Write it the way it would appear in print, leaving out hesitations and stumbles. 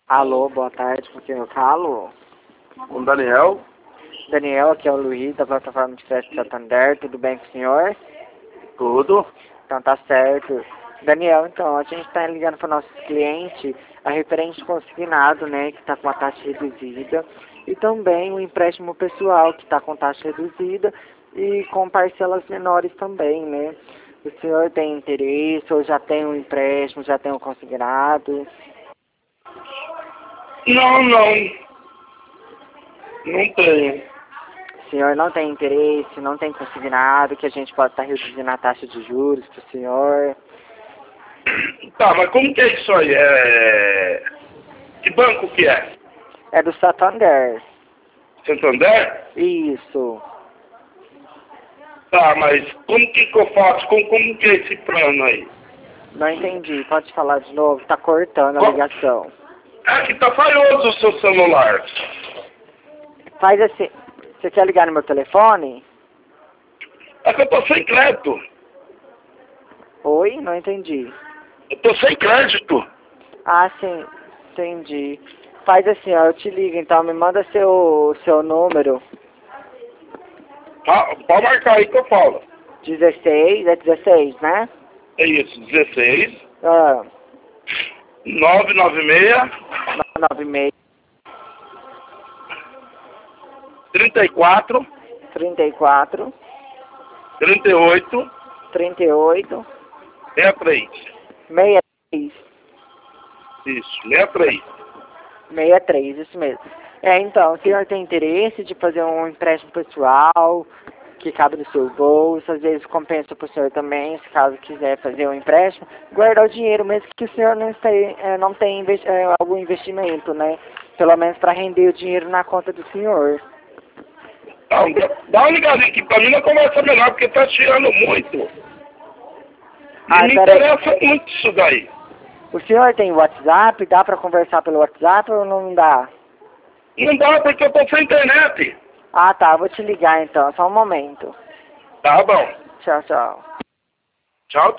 Alô, boa tarde, com quem eu falo? Com Daniel. Daniel, aqui é o Luiz, da plataforma de crédito Santander, tudo bem com o senhor? Tudo. Então tá certo. Daniel, então, a gente está ligando para o nosso cliente a referente consignado, né, que está com a taxa reduzida, e também o empréstimo pessoal, que está com taxa reduzida, e com parcelas menores também, né? O senhor tem interesse, ou já tem um empréstimo, já tem um consignado? Não. Não tenho. O senhor não tem interesse, não tem consignado, que a gente pode estar reduzindo a taxa de juros para o senhor? Tá, mas como que é isso aí? Que banco que é? É do Santander. Santander? Isso. Tá, mas como que eu faço? Como que é esse plano aí? Não entendi. Pode falar de novo? Tá cortando a ligação. É que tá falhoso o seu celular. Faz assim. Você quer ligar no meu telefone? É que eu tô sem crédito. Oi? Não entendi. Eu tô sem crédito. Ah, sim. Entendi. Faz assim, ó. Eu te ligo, então. Me manda seu número. Tá, pode marcar aí que eu falo. 16. É 16, né? É isso, 16 Ah. 996 96 34 34 38 38 63. 63. Isso, 63. 63, isso mesmo. Então, o senhor tem interesse de fazer um empréstimo pessoal que cabe no seu bolso, às vezes compensa para o senhor também, se caso quiser fazer um empréstimo, guardar o dinheiro, mesmo que o senhor não tenha algum investimento, né? Pelo menos para render o dinheiro na conta do senhor. Não, dá uma ligadinha aqui pra mim na conversa melhor, porque tá tirando muito. E me interessa muito isso daí. O senhor tem WhatsApp? Dá para conversar pelo WhatsApp ou não dá? Não dá porque eu tô sem internet. Ah, tá. Vou te ligar então. Só um momento. Tá bom. Tchau, tchau. Tchau.